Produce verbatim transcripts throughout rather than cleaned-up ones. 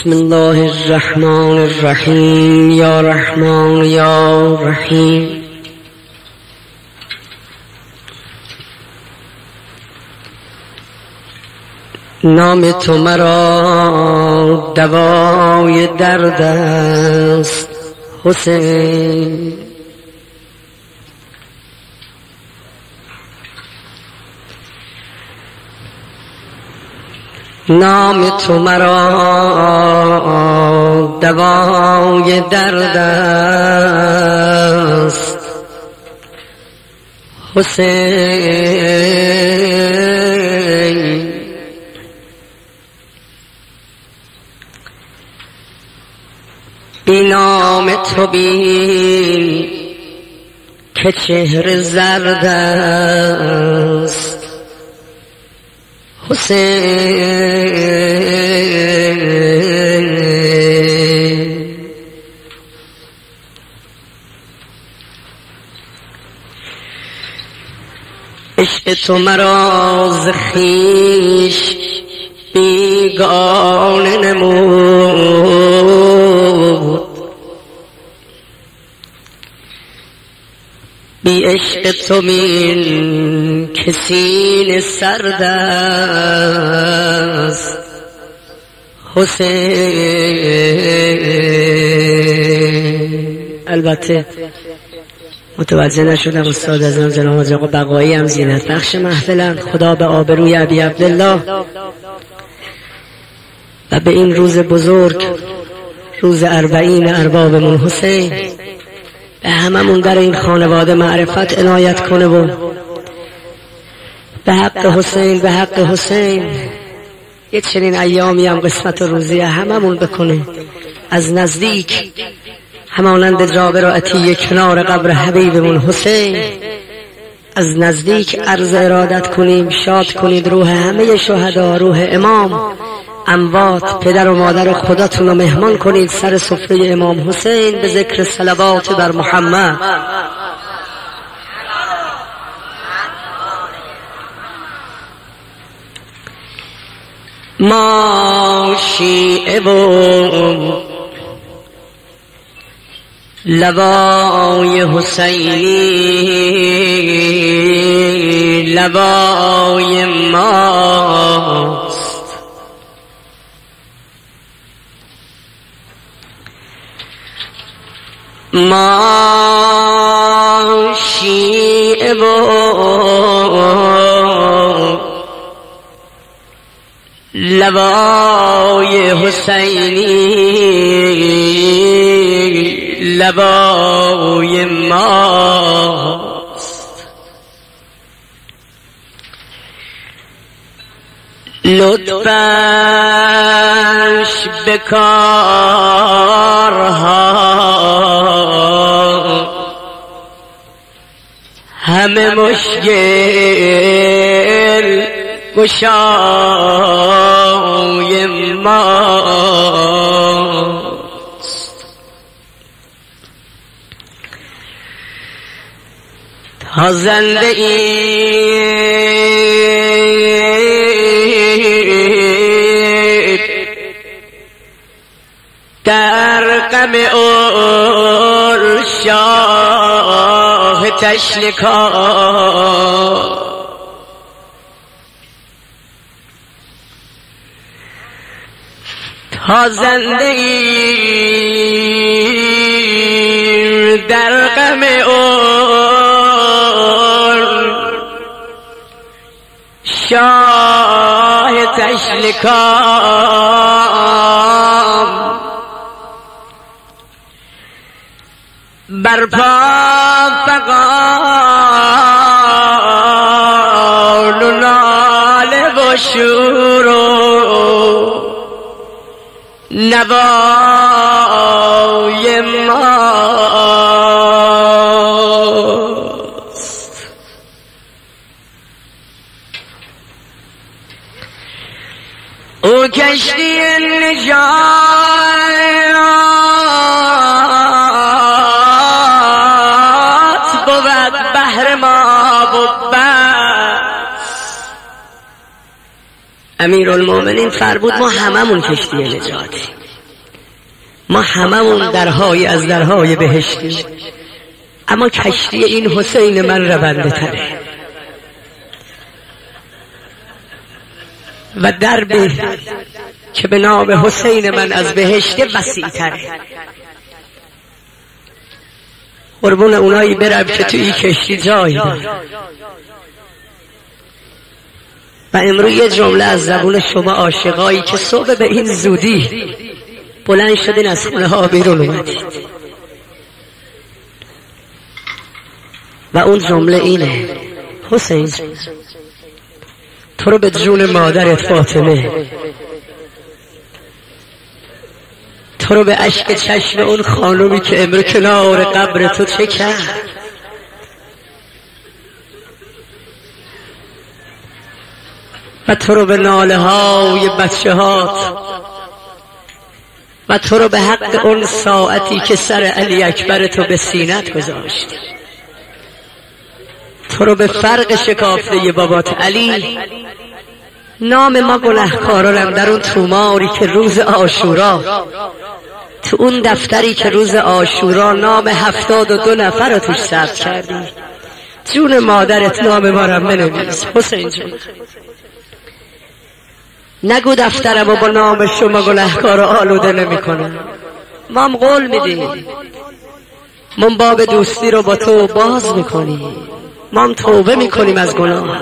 بسم الله الرحمن الرحیم یا رحمان یا رحیم. نام تو مرا دوای درد است حسین، نام تو مرا دوای درد است حسین. بی نام تو بین که چهره زرد است حسین. عشق تو مرا ز خویش بیگانه نمود، بی عشق تو من که سینه سرد است حسین. البته متوجه نشدم استاد اعظم جناب حاجی آقا بقایی هم زینت بخش محفلن. خدا به آبروی ابی عبدالله و به این روز بزرگ، روز اربعین اربابمون حسین، به هممون در این خانواده معرفت عنایت کنه و به حق حسین به حق حسین یه چنین ایامی هم قسمت و روزی هممون بکنه. از نزدیک همانند جابر و عطیه کنار قبر حبیبمون حسین از نزدیک عرض ارادت کنیم. شاد کنید روح همه شهدا، روح امام، اموات، پدر و مادر خداتون رو مهمان کنید سر سفره امام حسین به ذکر صلوات بر محمد. ما شیعه و لوای حسینی لوای ماست، ما شیعه و لوای حسینی لوای ماست. لطفش به کارها همه مشکل گشای ماست. تا زنده اید در غم عشاق تشنکا، تا زنده اید در غم شاه تشنکام، برپا فقال و ناله و شور و نوای ماست. او کشتی نجات بود بحر ما و بس. امیرالمومنین فرمود ما هممون کشتی نجاتی، ما هممون درهای از درهای بهشتی، اما کشتی این حسین من رونده تره و درب که به نام حسین من از بهشت وسیع تره. قربون اونایی برم که تو این کشتی جای دارن. و امروز یه جمله از زبون شما عاشقایی که صبح به این زودی بلند شدین از خونه ها بیرون اومدید و اون جمله اینه: حسین تو رو به جون مادرت فاطمه، تو رو به اشک چشم اون خانومی که امرو کنار قبر تو چه کرد، و تو رو به ناله های بچه هات، و تو رو به حق اون ساعتی که سر علی اکبر تو به سینت گذاشت، تو رو به فرق شکافته بابات علی. نام ما گنهکارانم در اون توماری که روز عاشورا، تو اون دفتری که روز عاشورا نام هفتاد و دو نفر رو توش ثبت کردی، جون مادرت نام ما رو بنویس حسین جون. نگو دفترمو با نام شما گنهکار آلوده نمی کنم. ما هم قول میدیم، ما باب دوستی رو با تو باز میکنیم، ما هم توبه میکنیم از گناه.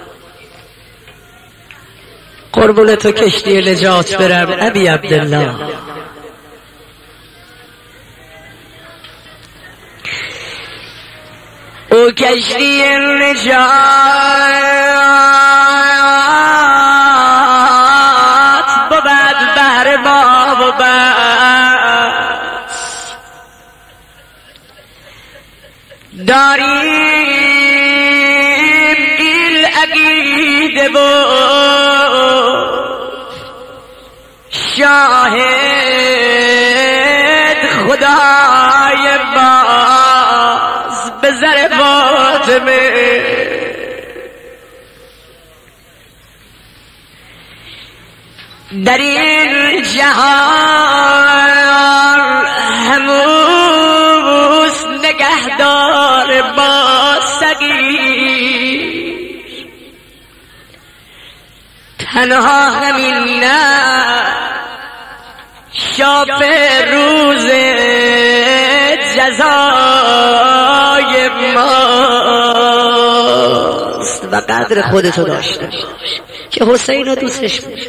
قربون تو کشتی نجات برم ابی عبدالله. او کشتی نجات بود بهر ما و بس، داریم این عقیده و شاهد خدای باز به زر فاطمه. در این جهان هموز نگهدار با صغیر، تنها همین نه شاپ روز جزای ماست. و قدر خودتو داشته باش که حسین رو دوستش بود.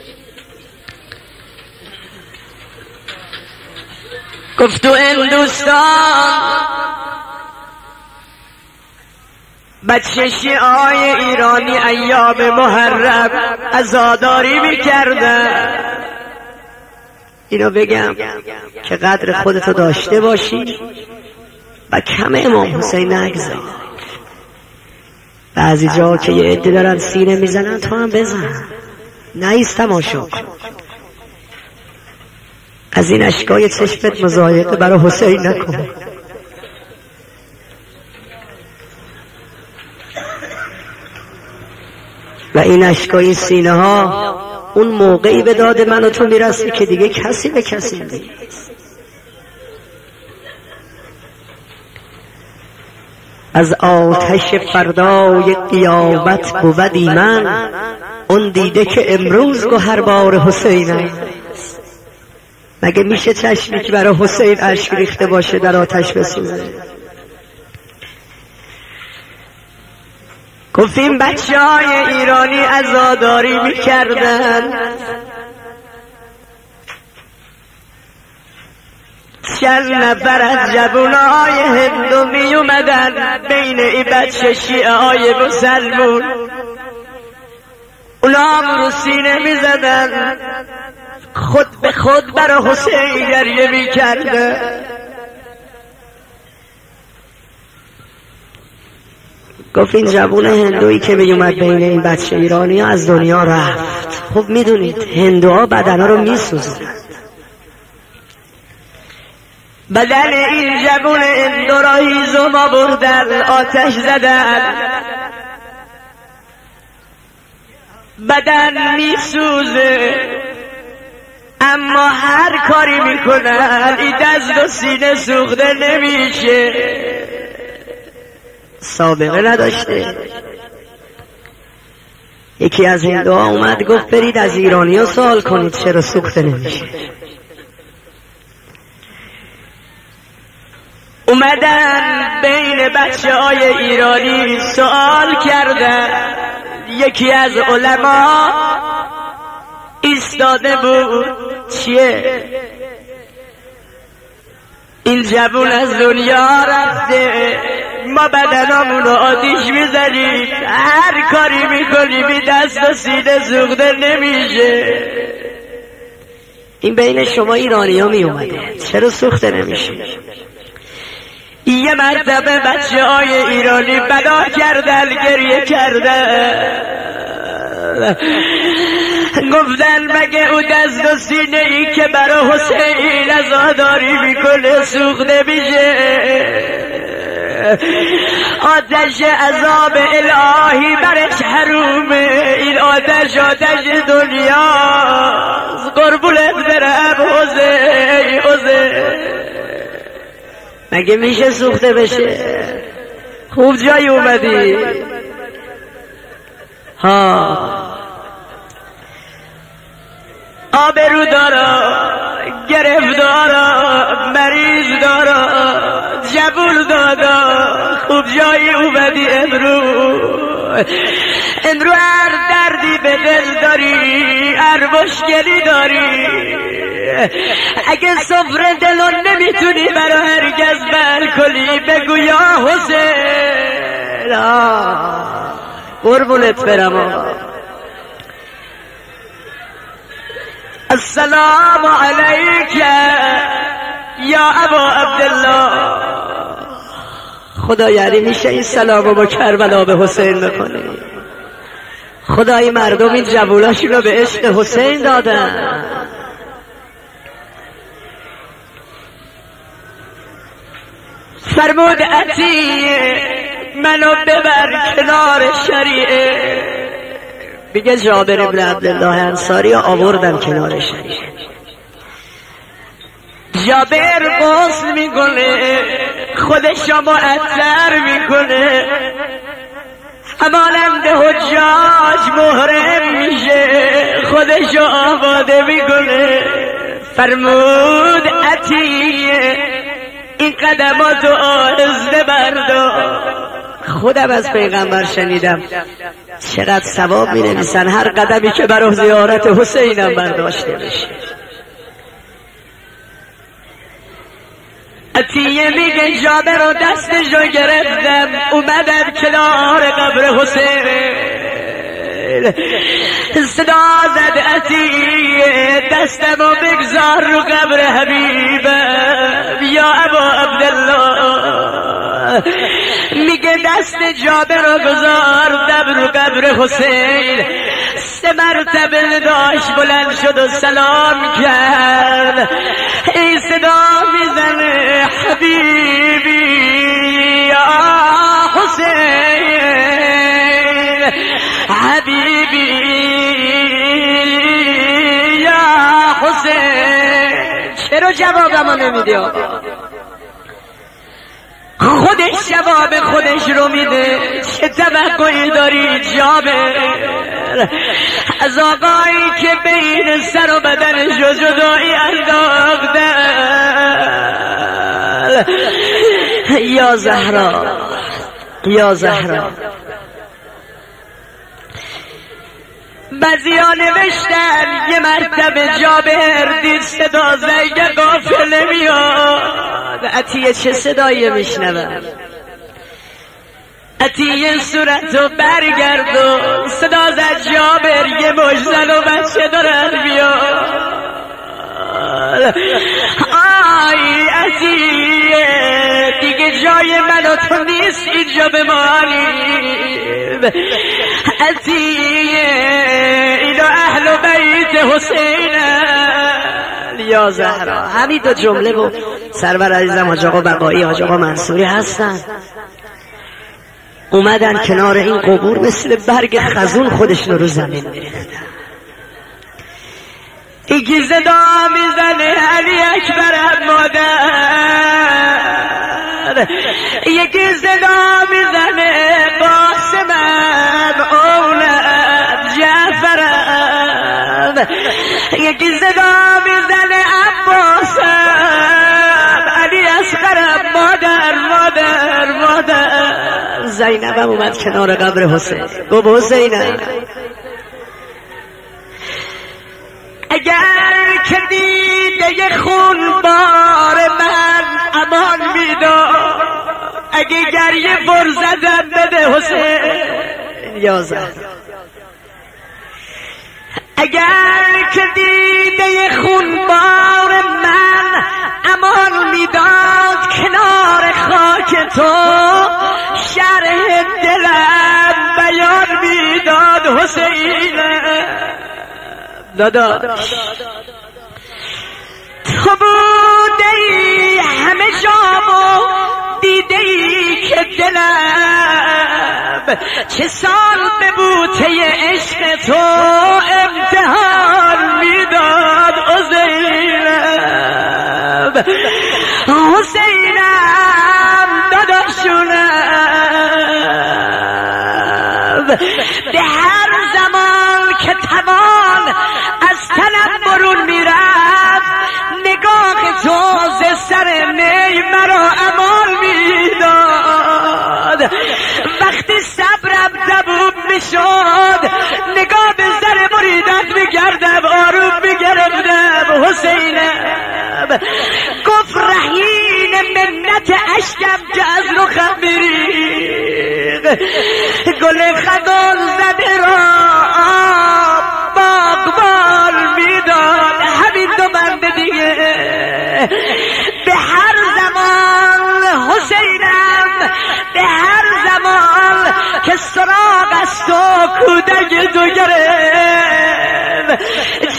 گفت تو هندوستان بچه شیعای ایرانی ایام محرم عزاداری میکردن. اینو بگم که قدر خودتو داشته باشی و کم امام حسین نگذار. بعضی جا که یه عده دارن سینه میزنن تو هم بزن، نایست تماشا کن. از این اشکای چشمت مضایقه برای حسین نکن. و این اشکای سینه ها اون موقعی به داد من و تو میرسه که دیگه کسی به کسی نیست. از آتش فردای قیامت بود ایمن، اون دیده که امروز گوهر بار حسین است. مگه میشه چشمی که برای حسین اشک ریخته باشه در آتش بسوزه؟ گفتیم بچه های ایرانی عزاداری میکردن، چند نفر از جوانای هندو می اومدن بین این بچه شیعه های مسلمون، اونا هم رو سینه می زدن، خود به خود برای حسین گریه می کردن. گفت این جوان هندویی که می اومد بین این بچه ایرانی ها از دنیا رفت. خب می دونید هندوها بدنها رو می سوزن، بدن این جوان هندو را هیزم آوردن، آتش زدن، بدن می سوزه. اما هر کاری میکنن این دست و سینه سوخته نمیشه. سابقه نداشته. یکی از این دعا اومد گفت برید از ایرانی ها سوال کنید چرا سوخته نمیشه. اومدن بین بچه های ایرانی سوال کردن. یکی از علما ایستاده بود چیه؟ این جوون از دنیا رفته، ما بدنامون رو آتیش میزنیم، هر کاری میکنیم این دست و سینه سوخته نمیشه. این بین شما ایرانی ها می اومده چرا سوخته نمیشه؟ یه مرتبه بچه های ایرانی بدا کردن، گریه کردن، گفتن مگه او دست و سینه ای که برای حسین عزاداری میکنه سوخته میشه؟ آتش عذاب الهی برش حرومه، این آتش آتش دنیاست. قربونت برم حسین حسین، مگه میشه سوخته بشه؟ خوب جای اومدی ها. آبرو دارا، گرفتارا، مریض دارا، جبول دادا، خوب جایی اومدی امرو. امرو هر دردی به دل داری، هر مشکلی داری، اگه صفر دلون نمیتونی برا هرگز بل کنی بگو یا حسین. قربونت برم. السلام علیک یا ابا عبدالله. خدا یعنی میشه این سلامو با کربلا به حسین بکنی؟ خدای مردم این جوولاشون رو به عشق حسین دادن. فرمود عطیه منو ببر کنار شریعه. میگه جابر ابن عبدالله انصاری آوردن کنار شریعه. جابر غسل میکنه، خودشو معطر میکنه، همانند حجاج محرم میشه، خودشو آباده میکنه. فرمود عطیه این قدماتو آهسته بردار. خودم از پیغمبر شنیدم چقدر ثواب می نویسن هر قدمی که برای زیارت حسینم برداشته بشه. عطیه میگه جابر رو دستشو گرفتم، اومدم کنار قبر حسین. صدا زد عطیه دستمو بگذار رو قبر حبیبم یا ابا عبدالله. میگه دست جابر رو گذاردم رو قبر حسین. سه مرتبه داشت بلند شد و سلام کرد. این صدا میزنه حبیبی یا حسین، حبیبی یا حسین. چرا جوابمو نمیدی؟ خودش جواب خودش رو میده. چه توقعی داری جابر از آقایی که بین سر و بدنش و جدایی انداختن؟ یا زهرا یا زهرا. بعضیا نوشتن یه مرتبه جابر دید صدا زنگ قافله میاد. عطیه چه صدایی میشنوم؟ عطیه صورتو برگردون. صدا زد جابر یه مجزن و بچه دارن بیاد. آی عطیه دیگه جای من و تو نیست اینجا بمانیم. عطیه اینو اهل بیت حسینن یا زهرا. همین دو جمله و سرور عزیزم حاج آقا بقایی حاج آقا منصوری هستن. اومدن کنار این قبور مثل برگ خزون خودشون رو زمین میریختن. یکی صدا میزنه علی اکبر مادر، یکی صدا میزنه قاسمم اولاد جعفرم، یکی صدا میزنه عباسم علی اصغرم مادر مادر مادر. زینبم اومد کنار قبر حسین گفت حسینم اگر که دیده خون بار من امان میداد، اگه گریه فرزدم بده حسین یا زهر، اگر که دیده خون بار من امان میداد کنار خاک تو، شرح دلم بیان میداد حسین دادا. تو بودی همه جامو دیدی که دلم چه سال به بوته عشق تو امتحان میداد حسینم حسینم داداشونم. به هر زمان که توان از تنم برون میرفت، نگاه تو ز سر می مرا امان میداد. وقتی صبرم تموم میشد، نگاه به سر مریدت میگردم آروم میگرفتم حسینم. گفت رهین منت اشکم که از رخم میریخ، گل خزان زده را باغبان میداد. همین دو بند دیگه به هر زمان حسینم، به هر زمان که سراغ از تو کودک تو گرفت،